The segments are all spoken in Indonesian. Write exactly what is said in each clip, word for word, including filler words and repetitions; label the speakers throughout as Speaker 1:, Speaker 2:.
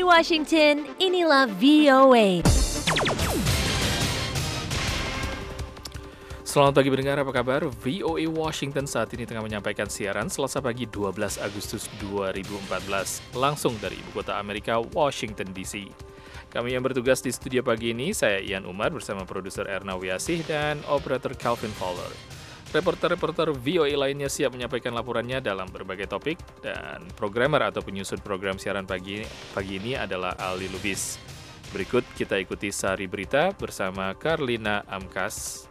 Speaker 1: Dari Washington, inilah V O A.
Speaker 2: Selamat pagi pendengar, apa kabar? V O A Washington saat ini tengah menyampaikan siaran Selasa pagi dua belas Agustus dua ribu empat belas, langsung dari ibu kota Amerika, Washington D C. Kami yang bertugas di studio pagi ini, saya Ian Umar bersama produser Erna Wiasih dan operator Calvin Fowler. Reporter-reporter V O A lainnya siap menyampaikan laporannya dalam berbagai topik, dan programmer atau penyusun program siaran pagi, pagi ini adalah Ali Lubis. Berikut kita ikuti sari berita bersama Karlina Amkas.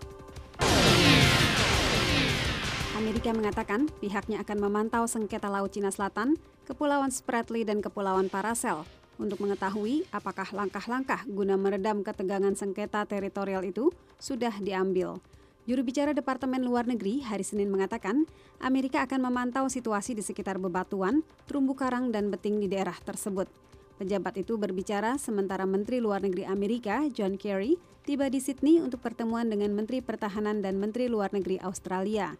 Speaker 3: Amerika mengatakan pihaknya akan memantau sengketa Laut Cina Selatan, Kepulauan Spratly dan Kepulauan Paracel untuk mengetahui apakah langkah-langkah guna meredam ketegangan sengketa teritorial itu sudah diambil. Juru bicara Departemen Luar Negeri hari Senin mengatakan Amerika akan memantau situasi di sekitar bebatuan, terumbu karang dan beting di daerah tersebut. Pejabat itu berbicara sementara Menteri Luar Negeri Amerika, John Kerry, tiba di Sydney untuk pertemuan dengan Menteri Pertahanan dan Menteri Luar Negeri Australia.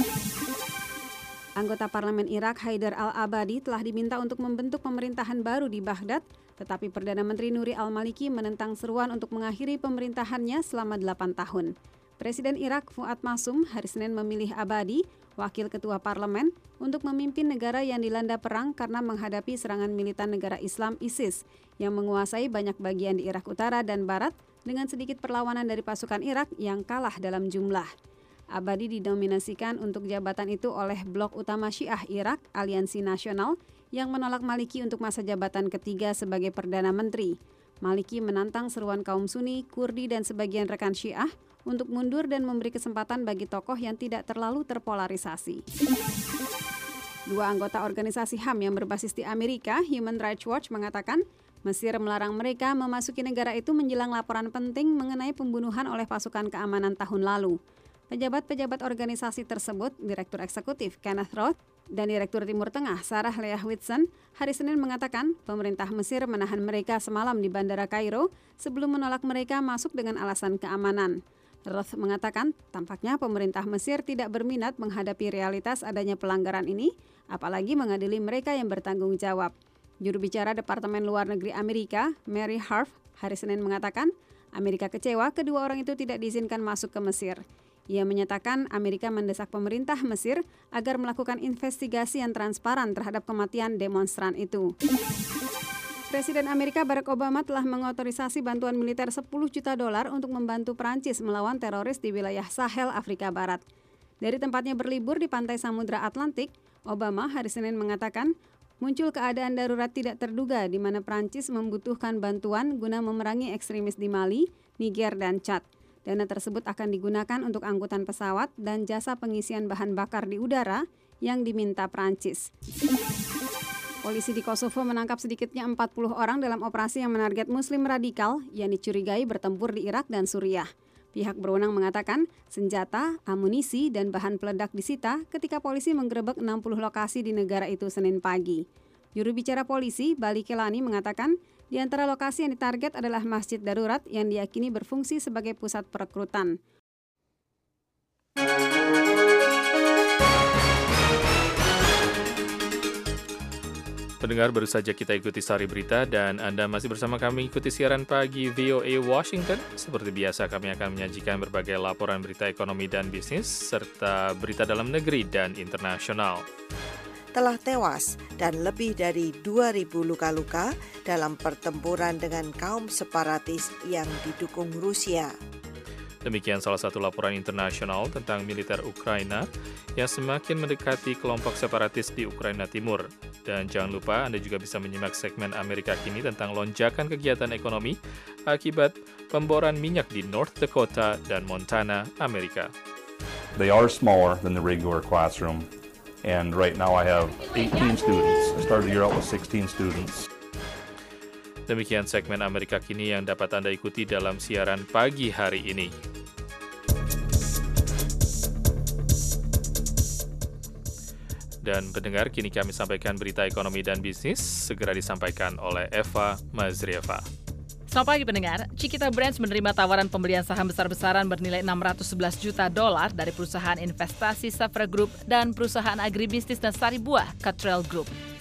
Speaker 3: Anggota Parlemen Irak, Haidar al-Abadi, telah diminta untuk membentuk pemerintahan baru di Baghdad, tetapi Perdana Menteri Nuri al-Maliki menentang seruan untuk mengakhiri pemerintahannya selama delapan tahun. Presiden Irak, Fuad Masum, hari Senin memilih Abadi, wakil ketua parlemen, untuk memimpin negara yang dilanda perang karena menghadapi serangan militan negara Islam ISIS yang menguasai banyak bagian di Irak Utara dan Barat dengan sedikit perlawanan dari pasukan Irak yang kalah dalam jumlah. Abadi didominasikan untuk jabatan itu oleh blok utama Syiah Irak, Aliansi Nasional, yang menolak Maliki untuk masa jabatan ketiga sebagai Perdana Menteri. Maliki menantang seruan kaum Sunni, Kurdi, dan sebagian rekan Syiah untuk mundur dan memberi kesempatan bagi tokoh yang tidak terlalu terpolarisasi. Dua anggota organisasi H A M yang berbasis di Amerika, Human Rights Watch, mengatakan Mesir melarang mereka memasuki negara itu menjelang laporan penting mengenai pembunuhan oleh pasukan keamanan tahun lalu. Pejabat-pejabat organisasi tersebut, Direktur Eksekutif Kenneth Roth dan Direktur Timur Tengah Sarah Leah Whitson, hari Senin mengatakan pemerintah Mesir menahan mereka semalam di Bandara Kairo sebelum menolak mereka masuk dengan alasan keamanan. Roth mengatakan tampaknya pemerintah Mesir tidak berminat menghadapi realitas adanya pelanggaran ini, apalagi mengadili mereka yang bertanggung jawab. Juru bicara Departemen Luar Negeri Amerika, Mary Harf, hari Senin mengatakan Amerika kecewa kedua orang itu tidak diizinkan masuk ke Mesir. Ia menyatakan Amerika mendesak pemerintah Mesir agar melakukan investigasi yang transparan terhadap kematian demonstran itu. Presiden Amerika Barack Obama telah mengotorisasi bantuan militer sepuluh juta dolar untuk membantu Prancis melawan teroris di wilayah Sahel, Afrika Barat. Dari tempatnya berlibur di pantai Samudra Atlantik, Obama hari Senin mengatakan muncul keadaan darurat tidak terduga di mana Prancis membutuhkan bantuan guna memerangi ekstremis di Mali, Niger, dan Chad. Dana tersebut akan digunakan untuk angkutan pesawat dan jasa pengisian bahan bakar di udara yang diminta Prancis. Polisi di Kosovo menangkap sedikitnya empat puluh orang dalam operasi yang menarget Muslim radikal yang dicurigai bertempur di Irak dan Suriah. Pihak berwenang mengatakan senjata, amunisi, dan bahan peledak disita ketika polisi menggerebek enam puluh lokasi di negara itu Senin pagi. Juru bicara polisi, Bali Kelani, mengatakan di antara lokasi yang ditarget adalah masjid darurat yang diyakini berfungsi sebagai pusat perekrutan.
Speaker 2: Pendengar, baru saja kita ikuti sari berita dan Anda masih bersama kami ikuti siaran pagi V O A Washington. Seperti biasa kami akan menyajikan berbagai laporan berita ekonomi dan bisnis serta berita dalam negeri dan internasional.
Speaker 4: Telah tewas dan lebih dari dua ribu luka-luka dalam pertempuran dengan kaum separatis yang didukung Rusia.
Speaker 2: Demikian salah satu laporan internasional tentang militer Ukraina yang semakin mendekati kelompok separatis di Ukraina Timur. Dan jangan lupa Anda juga bisa menyimak segmen Amerika Kini tentang lonjakan kegiatan ekonomi akibat pemboran minyak di North Dakota dan Montana, Amerika.
Speaker 5: They are smaller than the regular classroom, and right now I have eighteen students. I started the year out with sixteen students.
Speaker 2: Demikian segmen Amerika Kini yang dapat Anda ikuti dalam siaran pagi hari ini. Dan pendengar, kini kami sampaikan berita ekonomi dan bisnis, segera disampaikan oleh Eva Mazrieva.
Speaker 6: Selamat pagi pendengar, Chiquita Brands menerima tawaran pembelian saham besar-besaran bernilai enam ratus sebelas juta dolar dari perusahaan investasi Safra Group dan perusahaan agribisnis dan sari buah Cottrell Group.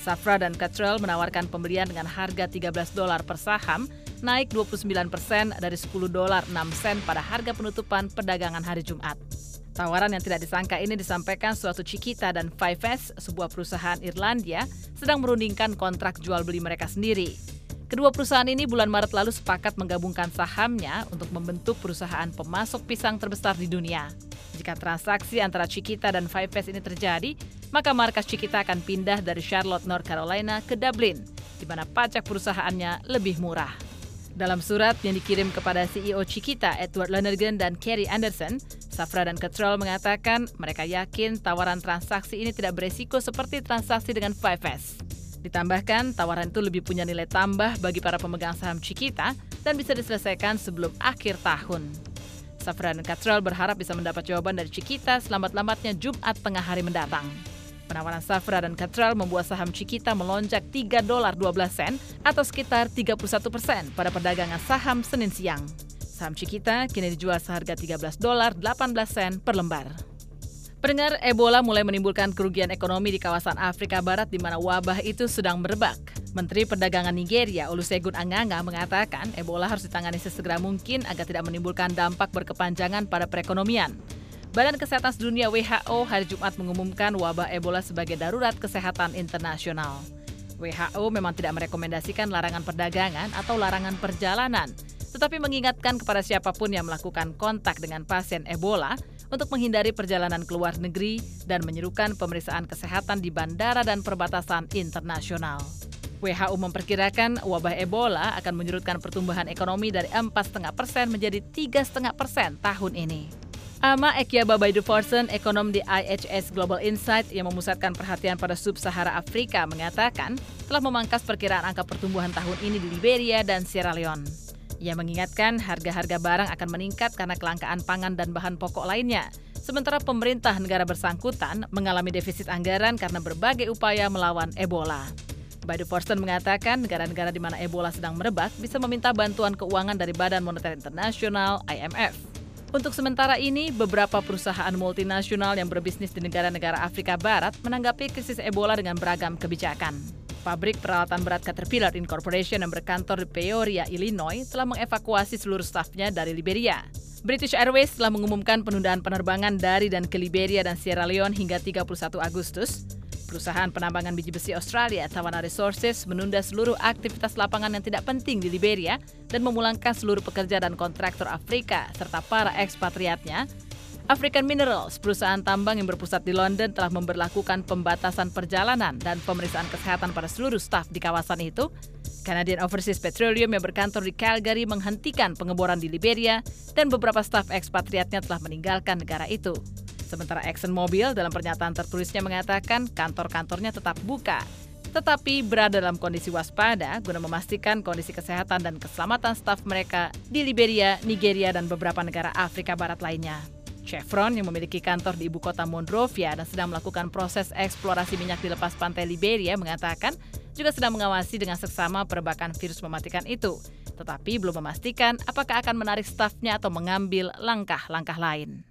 Speaker 6: Safra dan Catrell menawarkan pembelian dengan harga tiga belas dolar per saham, naik dua puluh sembilan persen dari sepuluh dolar enam sen pada harga penutupan perdagangan hari Jumat. Tawaran yang tidak disangka ini disampaikan suatu Chiquita dan Five S, sebuah perusahaan Irlandia, sedang merundingkan kontrak jual beli mereka sendiri. Kedua perusahaan ini bulan Maret lalu sepakat menggabungkan sahamnya untuk membentuk perusahaan pemasok pisang terbesar di dunia. Jika transaksi antara Chiquita dan Five S ini terjadi, maka markas Chiquita akan pindah dari Charlotte, North Carolina ke Dublin, di mana pajak perusahaannya lebih murah. Dalam surat yang dikirim kepada C E O Chiquita, Edward Lonergan dan Kerry Anderson, Safra dan Catrell mengatakan mereka yakin tawaran transaksi ini tidak beresiko seperti transaksi dengan Five S. Ditambahkan, tawaran itu lebih punya nilai tambah bagi para pemegang saham Chiquita dan bisa diselesaikan sebelum akhir tahun. Safra dan Catrell berharap bisa mendapat jawaban dari Chiquita selambat-lambatnya Jumat tengah hari mendatang. Penawaran Safra dan Catrell membuat saham Chiquita melonjak tiga dolar dua belas sen atau sekitar tiga puluh satu persen pada perdagangan saham Senin siang. Saham Chiquita kini dijual seharga tiga belas dolar delapan belas sen per lembar. Pendengar, Ebola mulai menimbulkan kerugian ekonomi di kawasan Afrika Barat di mana wabah itu sedang merebak. Menteri Perdagangan Nigeria, Olusegun Anganga, mengatakan Ebola harus ditangani sesegera mungkin agar tidak menimbulkan dampak berkepanjangan pada perekonomian. Badan Kesehatan Sedunia W H O hari Jumat mengumumkan wabah Ebola sebagai darurat kesehatan internasional. W H O memang tidak merekomendasikan larangan perdagangan atau larangan perjalanan, tetapi mengingatkan kepada siapapun yang melakukan kontak dengan pasien Ebola untuk menghindari perjalanan ke luar negeri dan menyerukan pemeriksaan kesehatan di bandara dan perbatasan internasional. W H O memperkirakan wabah Ebola akan menyurutkan pertumbuhan ekonomi dari empat koma lima persen menjadi tiga koma lima persen tahun ini. Ama Ekiaba Baiduforsen, ekonom di I H S Global Insight yang memusatkan perhatian pada sub-Sahara Afrika, mengatakan telah memangkas perkiraan angka pertumbuhan tahun ini di Liberia dan Sierra Leone. Ia mengingatkan harga-harga barang akan meningkat karena kelangkaan pangan dan bahan pokok lainnya. Sementara pemerintah negara bersangkutan mengalami defisit anggaran karena berbagai upaya melawan Ebola. Baiduforsen mengatakan negara-negara di mana Ebola sedang merebak bisa meminta bantuan keuangan dari Badan Moneter Internasional I M F. Untuk sementara ini, beberapa perusahaan multinasional yang berbisnis di negara-negara Afrika Barat menanggapi krisis Ebola dengan beragam kebijakan. Pabrik peralatan berat Caterpillar Incorporation yang berkantor di Peoria, Illinois, telah mengevakuasi seluruh stafnya dari Liberia. British Airways telah mengumumkan penundaan penerbangan dari dan ke Liberia dan Sierra Leone hingga tiga puluh satu Agustus. Perusahaan penambangan biji besi Australia, Tawana Resources, menunda seluruh aktivitas lapangan yang tidak penting di Liberia dan memulangkan seluruh pekerja dan kontraktor Afrika serta para ekspatriatnya. African Minerals, perusahaan tambang yang berpusat di London, telah memberlakukan pembatasan perjalanan dan pemeriksaan kesehatan pada seluruh staf di kawasan itu. Canadian Overseas Petroleum yang berkantor di Calgary menghentikan pengeboran di Liberia dan beberapa staf ekspatriatnya telah meninggalkan negara itu. Sementara ExxonMobil dalam pernyataan tertulisnya mengatakan kantor-kantornya tetap buka, tetapi berada dalam kondisi waspada guna memastikan kondisi kesehatan dan keselamatan staf mereka di Liberia, Nigeria, dan beberapa negara Afrika Barat lainnya. Chevron yang memiliki kantor di ibu kota Monrovia dan sedang melakukan proses eksplorasi minyak di lepas pantai Liberia mengatakan juga sedang mengawasi dengan seksama perebakan virus mematikan itu, tetapi belum memastikan apakah akan menarik stafnya atau mengambil langkah-langkah lain.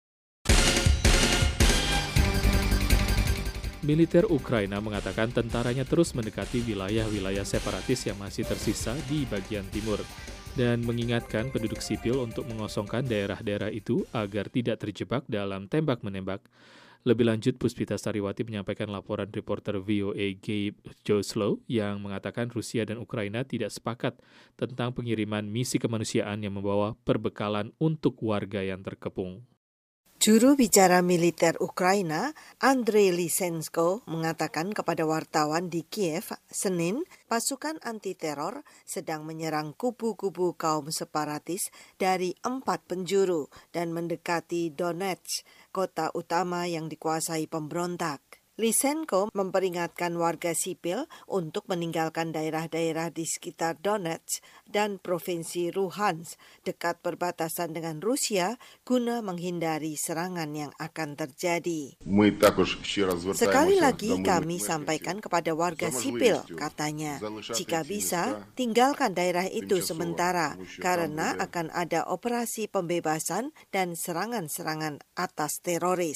Speaker 2: Militer Ukraina mengatakan tentaranya terus mendekati wilayah-wilayah separatis yang masih tersisa di bagian timur dan mengingatkan penduduk sipil untuk mengosongkan daerah-daerah itu agar tidak terjebak dalam tembak-menembak. Lebih lanjut, Puspita Sariwati menyampaikan laporan reporter V O A Gabe Joslow yang mengatakan Rusia dan Ukraina tidak sepakat tentang pengiriman misi kemanusiaan yang membawa perbekalan untuk warga yang terkepung.
Speaker 4: Juru bicara militer Ukraina, Andrei Lysenko, mengatakan kepada wartawan di Kiev, Senin, pasukan anti-teror sedang menyerang kubu-kubu kaum separatis dari empat penjuru dan mendekati Donetsk, kota utama yang dikuasai pemberontak. Lysenko memperingatkan warga sipil untuk meninggalkan daerah-daerah di sekitar Donetsk dan provinsi Luhansk dekat perbatasan dengan Rusia guna menghindari serangan yang akan terjadi. Sekali lagi kami sampaikan kepada warga sipil, katanya, jika bisa, tinggalkan daerah itu sementara karena akan ada operasi pembebasan dan serangan-serangan atas teroris.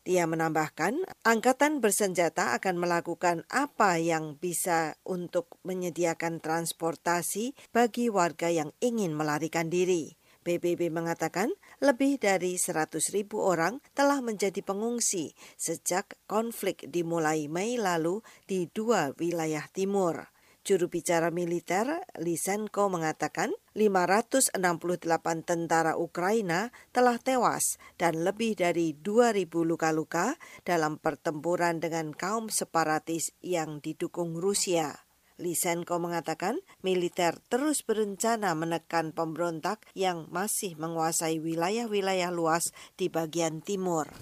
Speaker 4: Dia menambahkan, angkatan bersenjata akan melakukan apa yang bisa untuk menyediakan transportasi bagi warga yang ingin melarikan diri. P B B mengatakan lebih dari seratus ribu orang telah menjadi pengungsi sejak konflik dimulai Mei lalu di dua wilayah timur. Juru bicara militer Lysenko mengatakan lima ratus enam puluh delapan tentara Ukraina telah tewas dan lebih dari dua ribu luka-luka dalam pertempuran dengan kaum separatis yang didukung Rusia. Lysenko mengatakan militer terus berencana menekan pemberontak yang masih menguasai wilayah-wilayah luas di bagian timur.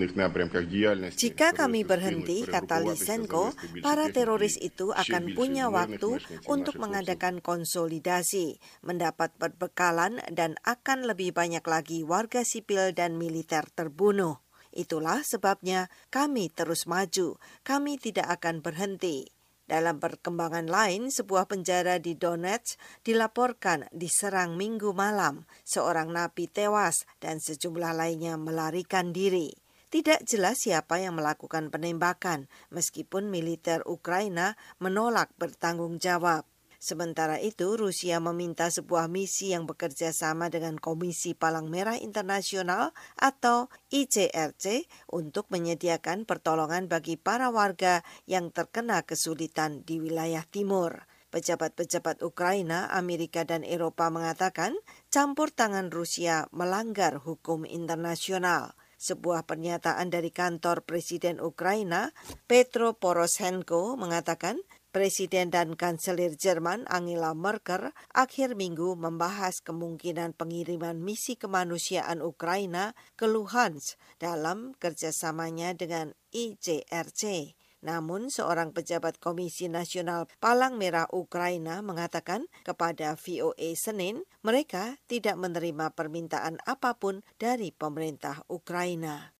Speaker 4: Jika kami berhenti, kata Lysenko, para teroris itu akan punya waktu untuk mengadakan konsolidasi, mendapat perbekalan dan akan lebih banyak lagi warga sipil dan militer terbunuh. Itulah sebabnya kami terus maju, kami tidak akan berhenti. Dalam perkembangan lain, sebuah penjara di Donetsk dilaporkan diserang Minggu malam. Seorang napi tewas dan sejumlah lainnya melarikan diri. Tidak jelas siapa yang melakukan penembakan, meskipun militer Ukraina menolak bertanggung jawab. Sementara itu, Rusia meminta sebuah misi yang bekerja sama dengan Komisi Palang Merah Internasional atau I C R C untuk menyediakan pertolongan bagi para warga yang terkena kesulitan di wilayah timur. Pejabat-pejabat Ukraina, Amerika, dan Eropa mengatakan campur tangan Rusia melanggar hukum internasional. Sebuah pernyataan dari kantor Presiden Ukraina, Petro Poroshenko, mengatakan Presiden dan Kanselir Jerman Angela Merkel akhir minggu membahas kemungkinan pengiriman misi kemanusiaan Ukraina ke Luhansk dalam kerjasamanya dengan I C R C. Namun, seorang pejabat Komisi Nasional Palang Merah Ukraina mengatakan kepada V O A Senin, mereka tidak menerima permintaan apapun dari pemerintah Ukraina.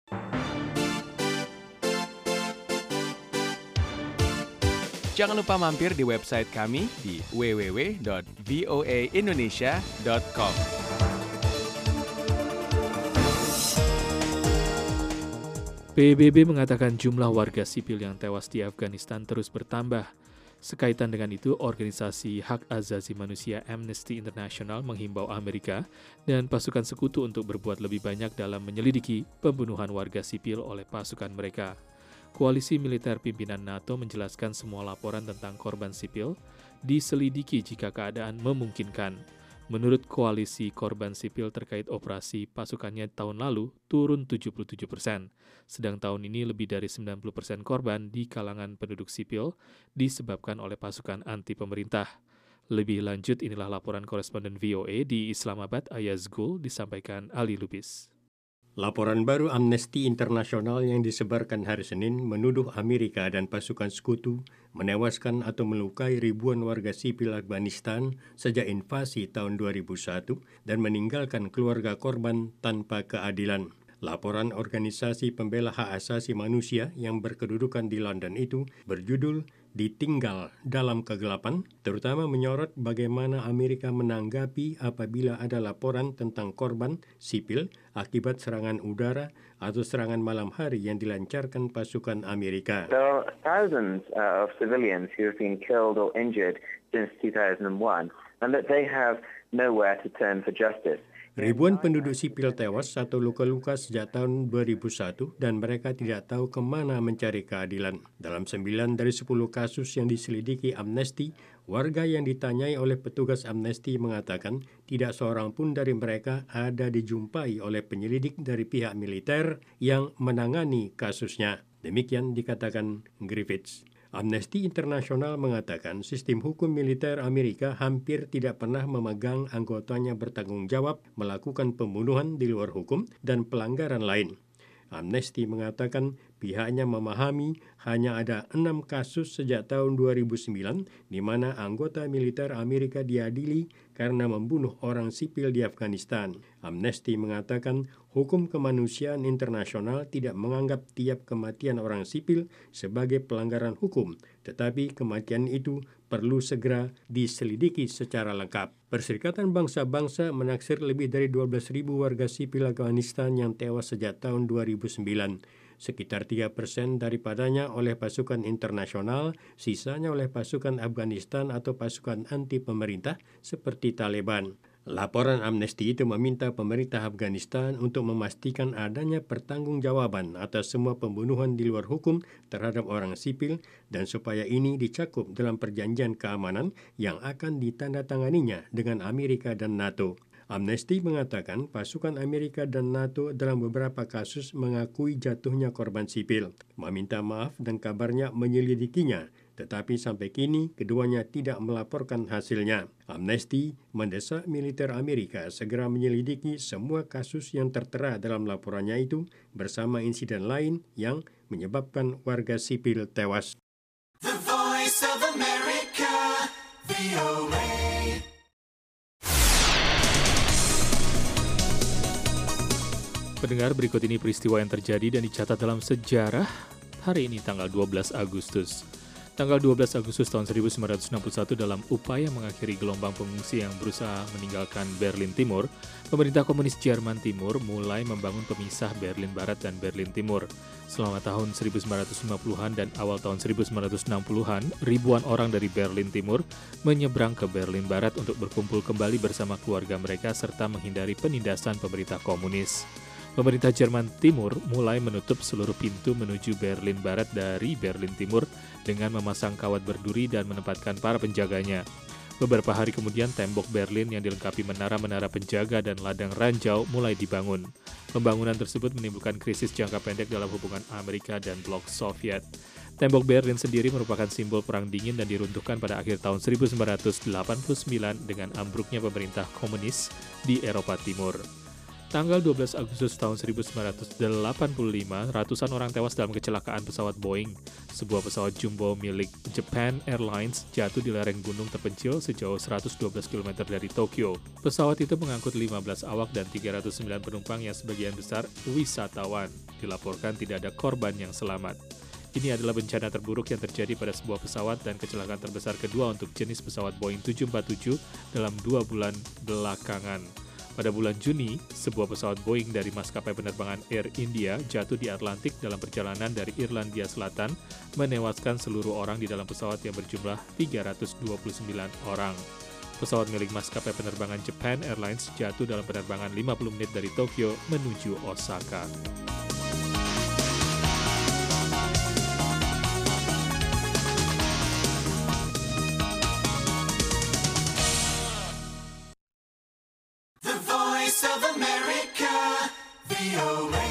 Speaker 7: Jangan lupa mampir di website kami di w w w dot v o a indonesia dot com.
Speaker 2: P B B mengatakan jumlah warga sipil yang tewas di Afghanistan terus bertambah. Sekaitan dengan itu, organisasi hak asasi manusia Amnesty International menghimbau Amerika dan pasukan sekutu untuk berbuat lebih banyak dalam menyelidiki pembunuhan warga sipil oleh pasukan mereka. Koalisi militer pimpinan NATO menjelaskan semua laporan tentang korban sipil diselidiki jika keadaan memungkinkan. Menurut koalisi korban sipil terkait operasi pasukannya tahun lalu turun tujuh puluh tujuh persen, sedang tahun ini lebih dari sembilan puluh persen korban di kalangan penduduk sipil disebabkan oleh pasukan anti pemerintah. Lebih lanjut, inilah laporan koresponden V O A di Islamabad, Ayaz Gul, disampaikan Ali Lubis.
Speaker 8: Laporan baru Amnesty International yang disebarkan hari Senin menuduh Amerika dan pasukan sekutu menewaskan atau melukai ribuan warga sipil Afghanistan sejak invasi tahun dua ribu satu dan meninggalkan keluarga korban tanpa keadilan. Laporan organisasi pembela hak asasi manusia yang berkedudukan di London itu berjudul Ditinggal dalam Kegelapan, terutama menyorot bagaimana Amerika menanggapi apabila ada laporan tentang korban sipil akibat serangan udara atau serangan malam hari yang dilancarkan pasukan Amerika.
Speaker 9: There are thousands uh, of civilians who have been killed or injured since two thousand one, and that they have nowhere to turn for justice.
Speaker 8: Ribuan penduduk sipil tewas atau luka-luka sejak tahun dua ribu satu dan mereka tidak tahu kemana mencari keadilan. Dalam sembilan dari sepuluh kasus yang diselidiki Amnesty, warga yang ditanyai oleh petugas Amnesty mengatakan tidak seorang pun dari mereka ada dijumpai oleh penyelidik dari pihak militer yang menangani kasusnya. Demikian dikatakan Griffiths. Amnesty International mengatakan sistem hukum militer Amerika hampir tidak pernah memegang anggotanya bertanggung jawab melakukan pembunuhan di luar hukum dan pelanggaran lain. Amnesty mengatakan pihaknya memahami hanya ada enam kasus sejak tahun dua ribu sembilan di mana anggota militer Amerika diadili karena membunuh orang sipil di Afghanistan. Amnesty mengatakan hukum kemanusiaan internasional tidak menganggap tiap kematian orang sipil sebagai pelanggaran hukum, tetapi kematian itu perlu segera diselidiki secara lengkap. Perserikatan Bangsa-Bangsa menaksir lebih dari dua belas ribu warga sipil Afghanistan yang tewas sejak tahun dua ribu sembilan. Sekitar tiga persen daripadanya oleh pasukan internasional, sisanya oleh pasukan Afghanistan atau pasukan anti pemerintah seperti Taliban. Laporan Amnesty itu meminta pemerintah Afghanistan untuk memastikan adanya pertanggungjawaban atas semua pembunuhan di luar hukum terhadap orang sipil dan supaya ini dicakup dalam perjanjian keamanan yang akan ditandatanganinya dengan Amerika dan NATO. Amnesty mengatakan pasukan Amerika dan NATO dalam beberapa kasus mengakui jatuhnya korban sipil, meminta maaf dan kabarnya menyelidikinya, tetapi sampai kini keduanya tidak melaporkan hasilnya. Amnesty mendesak militer Amerika segera menyelidiki semua kasus yang tertera dalam laporannya itu bersama insiden lain yang menyebabkan warga sipil tewas.
Speaker 10: The Voice of America, V O A.
Speaker 2: Pendengar, berikut ini peristiwa yang terjadi dan dicatat dalam sejarah hari ini tanggal dua belas Agustus. Tanggal dua belas Agustus tahun seribu sembilan ratus enam puluh satu, dalam upaya mengakhiri gelombang pengungsi yang berusaha meninggalkan Berlin Timur, pemerintah komunis Jerman Timur mulai membangun pemisah Berlin Barat dan Berlin Timur. Selama tahun seribu sembilan ratus lima puluhan dan awal tahun seribu sembilan ratus enam puluhan, ribuan orang dari Berlin Timur menyeberang ke Berlin Barat untuk berkumpul kembali bersama keluarga mereka serta menghindari penindasan pemerintah komunis. Pemerintah Jerman Timur mulai menutup seluruh pintu menuju Berlin Barat dari Berlin Timur dengan memasang kawat berduri dan menempatkan para penjaganya. Beberapa hari kemudian, tembok Berlin yang dilengkapi menara-menara penjaga dan ladang ranjau mulai dibangun. Pembangunan tersebut menimbulkan krisis jangka pendek dalam hubungan Amerika dan blok Soviet. Tembok Berlin sendiri merupakan simbol perang dingin dan diruntuhkan pada akhir tahun seribu sembilan ratus delapan puluh sembilan dengan ambruknya pemerintah komunis di Eropa Timur. Tanggal dua belas Agustus tahun seribu sembilan ratus delapan puluh lima, ratusan orang tewas dalam kecelakaan pesawat Boeing. Sebuah pesawat jumbo milik Japan Airlines jatuh di lereng gunung terpencil sejauh seratus dua belas kilometer dari Tokyo. Pesawat itu mengangkut lima belas awak dan tiga ratus sembilan penumpang yang sebagian besar wisatawan. Dilaporkan tidak ada korban yang selamat. Ini adalah bencana terburuk yang terjadi pada sebuah pesawat dan kecelakaan terbesar kedua untuk jenis pesawat Boeing tujuh empat tujuh dalam dua bulan belakangan. Pada bulan Juni, sebuah pesawat Boeing dari maskapai penerbangan Air India jatuh di Atlantik dalam perjalanan dari Irlandia Selatan, menewaskan seluruh orang di dalam pesawat yang berjumlah tiga ratus dua puluh sembilan orang. Pesawat milik maskapai penerbangan Japan Airlines jatuh dalam penerbangan lima puluh menit dari Tokyo menuju Osaka.
Speaker 10: Of America, V O A.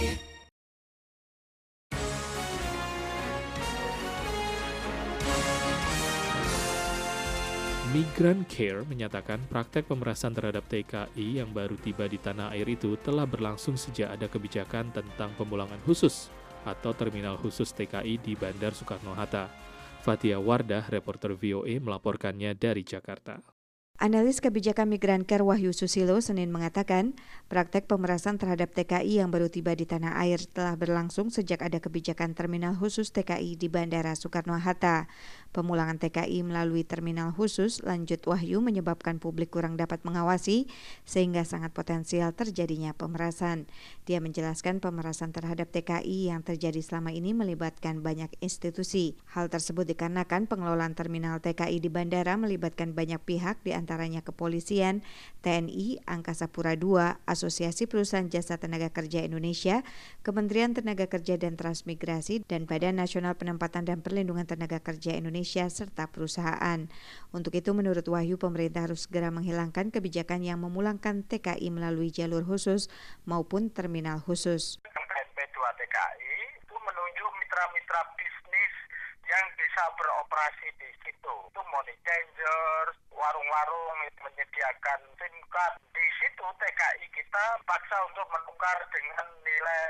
Speaker 2: Migrant Care menyatakan praktek pemerasan terhadap T K I yang baru tiba di tanah air itu telah berlangsung sejak ada kebijakan tentang pemulangan khusus atau terminal khusus T K I di Bandar Soekarno-Hatta. Fatia Wardah, reporter V O A, melaporkannya dari Jakarta.
Speaker 11: Analis kebijakan Migrant Care Wahyu Susilo Senin mengatakan, praktek pemerasan terhadap T K I yang baru tiba di tanah air telah berlangsung sejak ada kebijakan terminal khusus T K I di Bandara Soekarno-Hatta. Pemulangan T K I melalui terminal khusus, lanjut Wahyu, menyebabkan publik kurang dapat mengawasi, sehingga sangat potensial terjadinya pemerasan. Dia menjelaskan pemerasan terhadap T K I yang terjadi selama ini melibatkan banyak institusi. Hal tersebut dikarenakan pengelolaan terminal T K I di bandara melibatkan banyak pihak, di antaranya kepolisian, T N I, Angkasa Pura dua, Asosiasi Perusahaan Jasa Tenaga Kerja Indonesia, Kementerian Tenaga Kerja dan Transmigrasi, dan Badan Nasional Penempatan dan Perlindungan Tenaga Kerja Indonesia, serta perusahaan. Untuk itu, menurut Wahyu, pemerintah harus segera menghilangkan kebijakan yang memulangkan T K I melalui jalur khusus maupun terminal khusus.
Speaker 12: P S B dua T K I itu menunjuk mitra-mitra bisnis yang bisa beroperasi di situ. Itu money changer, warung-warung menyediakan SIM card. Di situ T K I kita paksa untuk menukar dengan nilai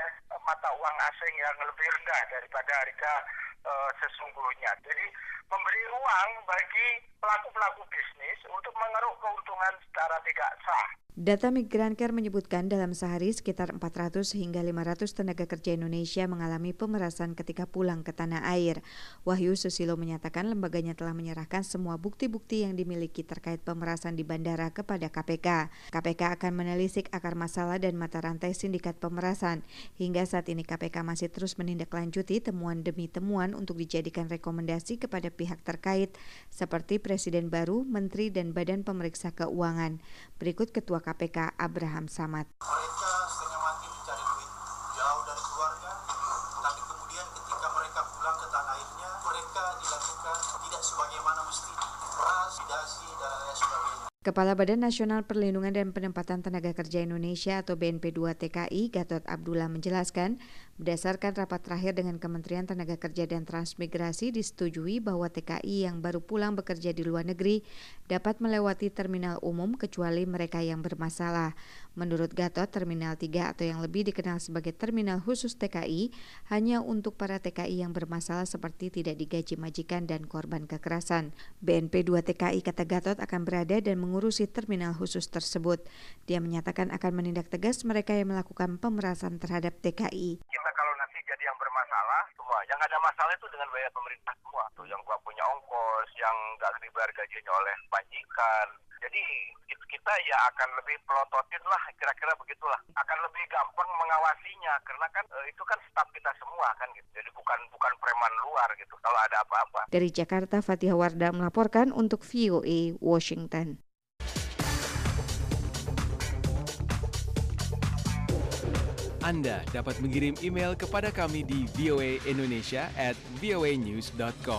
Speaker 12: mata uang asing yang lebih rendah daripada harga uh, sesungguhnya. Jadi memberi ruang bagi pelaku-pelaku bisnis untuk mengeruk keuntungan secara tidak sah.
Speaker 11: Data Migrancare menyebutkan dalam sehari sekitar empat ratus hingga lima ratus tenaga kerja Indonesia mengalami pemerasan ketika pulang ke tanah air. Wahyu Susilo menyatakan lembaganya telah menyerahkan semua bukti-bukti yang dimiliki terkait pemerasan di bandara kepada K P K. K P K akan menelisik akar masalah dan mata rantai sindikat pemerasan. Hingga saat ini K P K masih terus menindaklanjuti temuan demi temuan untuk dijadikan rekomendasi kepada pihak terkait seperti Presiden baru, Menteri, dan Badan Pemeriksa Keuangan. Berikut Ketua K P K Abraham Samad.
Speaker 13: Mereka setengah mati mencari duit jauh dari keluarga, tapi kemudian ketika mereka pulang ke tanah airnya, mereka dilakukan tidak sebagaimana mestinya, peras, bidasi, dan lain sebagainya.
Speaker 11: Kepala Badan Nasional Perlindungan dan Penempatan Tenaga Kerja Indonesia atau B N P dua T K I, Gatot Abdullah menjelaskan, berdasarkan rapat terakhir dengan Kementerian Tenaga Kerja dan Transmigrasi disetujui bahwa T K I yang baru pulang bekerja di luar negeri dapat melewati terminal umum kecuali mereka yang bermasalah. Menurut Gatot, Terminal tiga atau yang lebih dikenal sebagai Terminal Khusus T K I hanya untuk para T K I yang bermasalah seperti tidak digaji majikan dan korban kekerasan. B N P dua T K I, kata Gatot, akan berada dan mengurusi terminal khusus tersebut. Dia menyatakan akan menindak tegas mereka yang melakukan pemerasan terhadap T K I.
Speaker 12: Kita kalau nanti jadi yang bermasalah, semua yang ada masalah itu dengan bayar pemerintah semua. Tuh yang gak punya ongkos, yang gak dibayar gajinya oleh majikan. Jadi kita ya akan lebih pelototin lah, kira-kira begitulah. Akan lebih gampang mengawasinya karena kan e, itu kan staf kita semua kan gitu. Jadi bukan bukan preman luar gitu kalau ada apa-apa.
Speaker 11: Dari Jakarta, Fatihah Wardah melaporkan untuk V O A Washington.
Speaker 7: Anda dapat mengirim email kepada kami di voaindonesia at voanews dot com.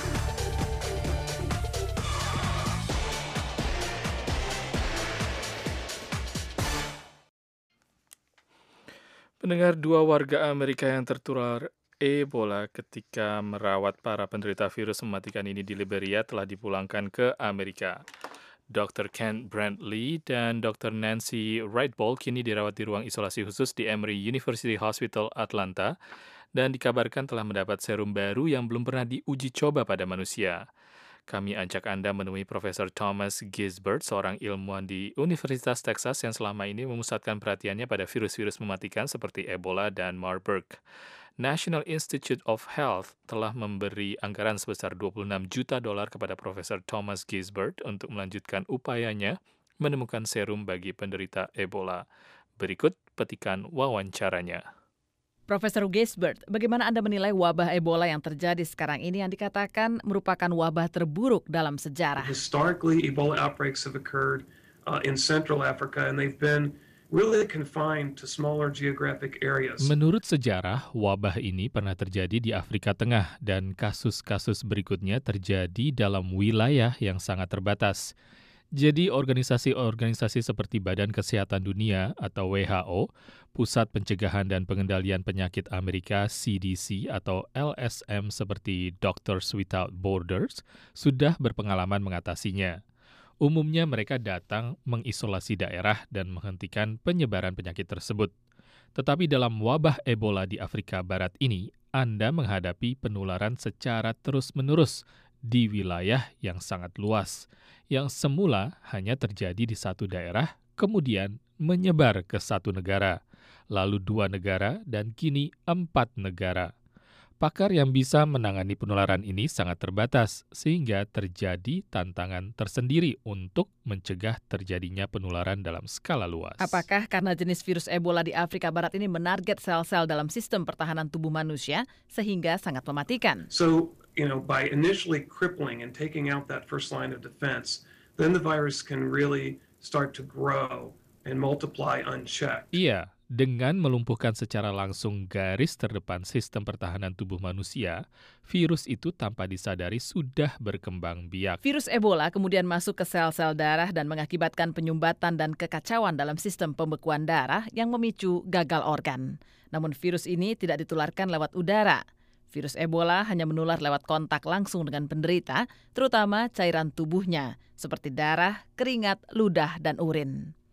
Speaker 2: Pendengar, dua warga Amerika yang tertular Ebola ketika merawat para penderita virus mematikan ini di Liberia telah dipulangkan ke Amerika. dokter Ken Brantley dan dokter Nancy Wrightball kini dirawat di ruang isolasi khusus di Emory University Hospital, Atlanta, dan dikabarkan telah mendapat serum baru yang belum pernah diuji coba pada manusia. Kami ajak Anda menemui Profesor Thomas Gisbert, seorang ilmuwan di Universitas Texas yang selama ini memusatkan perhatiannya pada virus-virus mematikan seperti Ebola dan Marburg. National Institute of Health telah memberi anggaran sebesar dua puluh enam juta dolar kepada Profesor Thomas Gisbert untuk melanjutkan upayanya menemukan serum bagi penderita Ebola. Berikut petikan wawancaranya.
Speaker 6: Profesor Gisbert, bagaimana Anda menilai wabah Ebola yang terjadi sekarang ini yang dikatakan merupakan wabah terburuk dalam sejarah?
Speaker 14: Historically, Ebola outbreaks have occurred uh, in Central Africa and they've been really confined to smaller geographic areas.
Speaker 2: Menurut sejarah, wabah ini pernah terjadi di Afrika Tengah dan kasus-kasus berikutnya terjadi dalam wilayah yang sangat terbatas. Jadi organisasi-organisasi seperti Badan Kesehatan Dunia atau W H O, Pusat Pencegahan dan Pengendalian Penyakit Amerika C D C atau L S M seperti Doctors Without Borders sudah berpengalaman mengatasinya. Umumnya mereka datang mengisolasi daerah dan menghentikan penyebaran penyakit tersebut. Tetapi dalam wabah Ebola di Afrika Barat ini, Anda menghadapi penularan secara terus-menerus di wilayah yang sangat luas, yang semula hanya terjadi di satu daerah, kemudian menyebar ke satu negara, lalu dua negara, dan kini empat negara. Pakar yang bisa menangani penularan ini sangat terbatas, sehingga terjadi tantangan tersendiri untuk mencegah terjadinya penularan dalam skala luas.
Speaker 6: Apakah karena jenis virus Ebola di Afrika Barat ini menarget sel-sel dalam sistem pertahanan tubuh manusia, sehingga sangat mematikan?
Speaker 14: So, you know, by initially crippling and taking out that first line of defense, then the virus can really start to grow and multiply unchecked.
Speaker 2: Iya. Dengan melumpuhkan secara langsung garis terdepan sistem pertahanan tubuh manusia, virus itu tanpa disadari sudah berkembang biak.
Speaker 6: Virus Ebola kemudian masuk ke sel-sel darah dan mengakibatkan penyumbatan dan kekacauan dalam sistem pembekuan darah yang memicu gagal organ. Namun virus ini tidak ditularkan lewat udara. Virus Ebola hanya menular lewat kontak langsung dengan penderita, terutama cairan tubuhnya, seperti darah, keringat, ludah, dan urin.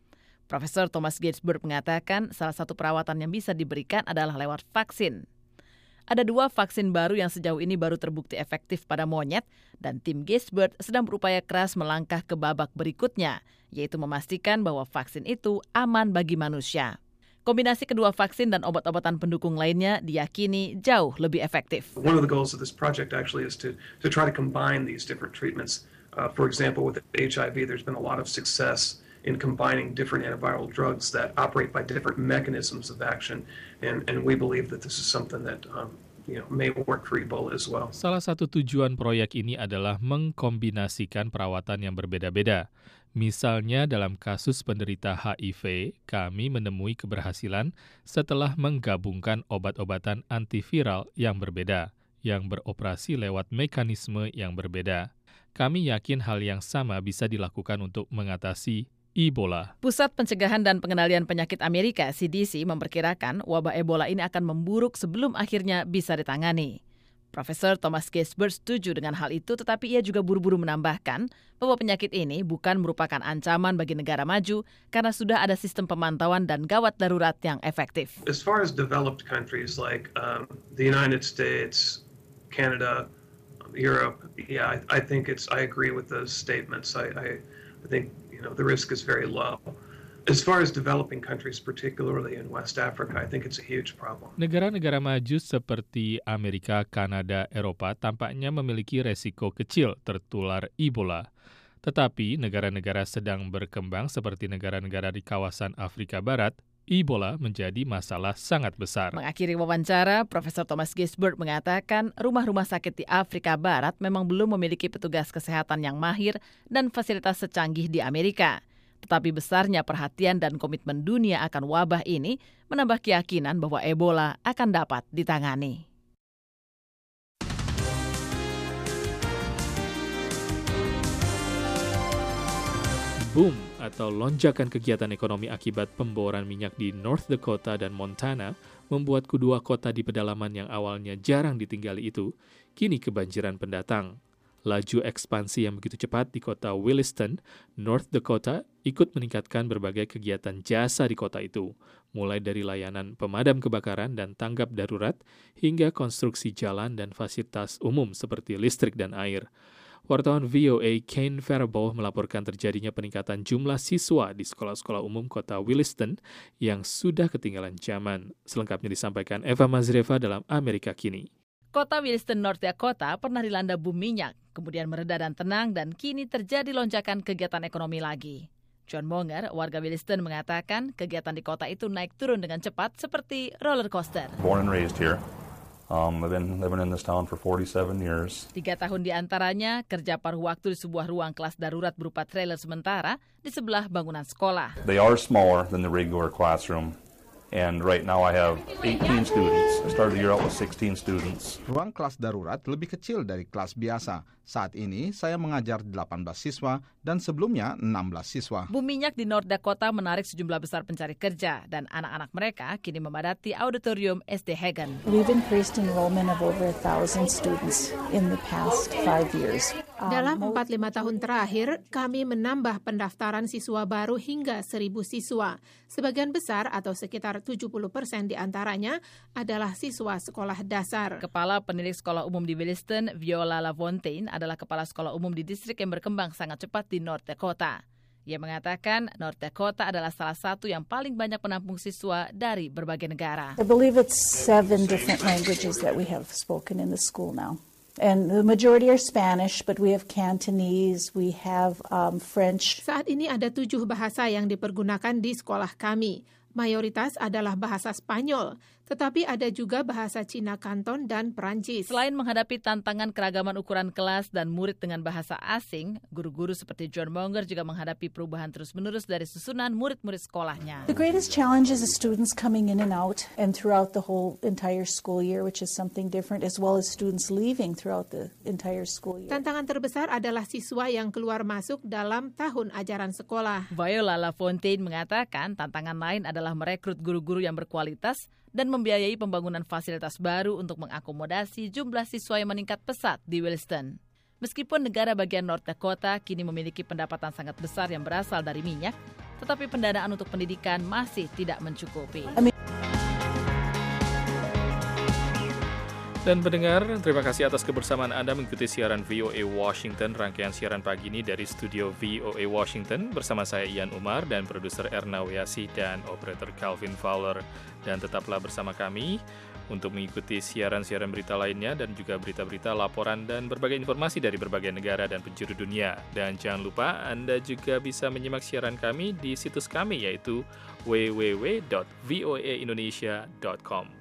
Speaker 6: Profesor Thomas Gaisberg mengatakan salah satu perawatan yang bisa diberikan adalah lewat vaksin. Ada dua vaksin baru yang sejauh ini baru terbukti efektif pada monyet dan tim Gaisberg sedang berupaya keras melangkah ke babak berikutnya, yaitu memastikan bahwa vaksin itu aman bagi manusia. Kombinasi kedua vaksin dan obat-obatan pendukung lainnya diyakini jauh lebih efektif.
Speaker 14: One of the goals of this project actually is to, to try to combine these different treatments. Uh, for example, with H I V, there's been a lot of success in combining different antiviral drugs that operate by different mechanisms of action, and, and we believe that this is something that um, you know, may work for Ebola as well.
Speaker 2: Salah satu tujuan proyek ini adalah mengkombinasikan perawatan yang berbeda-beda. Misalnya dalam kasus penderita H I V, kami menemui keberhasilan setelah menggabungkan obat-obatan antiviral yang berbeda, yang beroperasi lewat mekanisme yang berbeda. Kami yakin hal yang sama bisa dilakukan untuk mengatasi Ebola.
Speaker 6: Pusat Pencegahan dan Pengendalian Penyakit Amerika, C D C, memperkirakan wabah Ebola ini akan memburuk sebelum akhirnya bisa ditangani. Profesor Thomas Gaisberg setuju dengan hal itu, tetapi ia juga buru-buru menambahkan bahwa penyakit ini bukan merupakan ancaman bagi negara maju karena sudah ada sistem pemantauan dan gawat darurat yang efektif.
Speaker 14: As far as developed countries like um, the United States, Canada, Europe, yeah, I, I think it's. I agree with those statements. I, I, I think. You know, the risk is very low. As far as developing countries, particularly in West Africa, I think it's a huge problem.
Speaker 2: Negara-negara maju seperti Amerika, Kanada, Eropa tampaknya memiliki resiko kecil tertular Ebola. Tetapi negara-negara sedang berkembang seperti negara-negara di kawasan Afrika Barat, Ebola menjadi masalah sangat besar.
Speaker 6: Mengakhiri wawancara, Profesor Thomas Gaisberg mengatakan rumah-rumah sakit di Afrika Barat memang belum memiliki petugas kesehatan yang mahir dan fasilitas secanggih di Amerika. Tetapi besarnya perhatian dan komitmen dunia akan wabah ini menambah keyakinan bahwa Ebola akan dapat ditangani.
Speaker 2: Boom atau lonjakan kegiatan ekonomi akibat pemboran minyak di North Dakota dan Montana membuat kedua kota di pedalaman yang awalnya jarang ditinggali itu kini kebanjiran pendatang. Laju ekspansi yang begitu cepat di kota Williston, North Dakota, ikut meningkatkan berbagai kegiatan jasa di kota itu, mulai dari layanan pemadam kebakaran dan tanggap darurat hingga konstruksi jalan dan fasilitas umum seperti listrik dan air. Wartawan V O A Kane Faribault melaporkan terjadinya peningkatan jumlah siswa di sekolah-sekolah umum kota Williston yang sudah ketinggalan zaman. Selengkapnya disampaikan Eva Mazreva dalam Amerika Kini.
Speaker 6: Kota Williston, North Dakota pernah dilanda boom minyak, kemudian mereda dan tenang, dan kini terjadi lonjakan kegiatan ekonomi lagi. John Monger, warga Williston, mengatakan kegiatan di kota itu naik turun dengan cepat seperti roller coaster.
Speaker 5: Born and raised here. Um, I've been living in this town for forty-seven years.
Speaker 6: Tiga tahun di antaranya kerja paruh waktu di sebuah ruang kelas darurat berupa trailer sementara di sebelah bangunan sekolah.
Speaker 5: They are smaller than the regular classroom. And right now I have eighteen students. I started the year out with sixteen students.
Speaker 15: Ruang kelas darurat lebih kecil dari kelas biasa. Saat ini saya mengajar delapan belas siswa dan sebelumnya enam belas siswa.
Speaker 6: Boom minyak di North Dakota menarik sejumlah besar pencari kerja dan anak-anak mereka kini memadati auditorium S D Hagen.
Speaker 16: We've increased enrollment of over a thousand students in the past five years.
Speaker 17: Dalam empat lima tahun terakhir, kami menambah pendaftaran siswa baru hingga seribu siswa. Sebagian besar atau sekitar tujuh puluh persen di antaranya adalah siswa sekolah dasar.
Speaker 6: Kepala Pendidik Sekolah Umum di Williston, Viola LaFontaine, adalah kepala sekolah umum di distrik yang berkembang sangat cepat di North Dakota. Ia mengatakan North Dakota adalah salah satu yang paling banyak menampung siswa dari berbagai negara.
Speaker 16: I believe it's seven different languages that we have spoken in the school now. And the majority are Spanish, but we have Cantonese, we have um, French.
Speaker 17: Saat ini ada tujuh bahasa yang dipergunakan di sekolah kami. Mayoritas adalah bahasa Spanyol, tetapi ada juga bahasa Cina Kanton dan Perancis.
Speaker 6: Selain menghadapi tantangan keragaman ukuran kelas dan murid dengan bahasa asing, guru-guru seperti John Monger juga menghadapi perubahan terus-menerus dari susunan murid-murid sekolahnya.
Speaker 16: The greatest challenge is the students coming in and out and throughout the whole entire school year, which is something different, as well as students leaving throughout the entire school year.
Speaker 17: Tantangan terbesar adalah siswa yang keluar masuk dalam tahun ajaran sekolah.
Speaker 6: Viola LaFontaine mengatakan tantangan lain adalah merekrut guru-guru yang berkualitas dan membiayai pembangunan fasilitas baru untuk mengakomodasi jumlah siswa yang meningkat pesat di Williston. Meskipun negara bagian North Dakota kini memiliki pendapatan sangat besar yang berasal dari minyak, tetapi pendanaan untuk pendidikan masih tidak mencukupi.
Speaker 2: Dan pendengar, terima kasih atas kebersamaan Anda mengikuti siaran V O A Washington. Rangkaian siaran pagi ini dari studio V O A Washington bersama saya Ian Umar dan produser Erna Wiasi dan operator Calvin Fowler. Dan tetaplah bersama kami untuk mengikuti siaran-siaran berita lainnya dan juga berita-berita, laporan, dan berbagai informasi dari berbagai negara dan penjuru dunia. Dan jangan lupa Anda juga bisa menyimak siaran kami di situs kami yaitu w w w dot v o a indonesia dot com.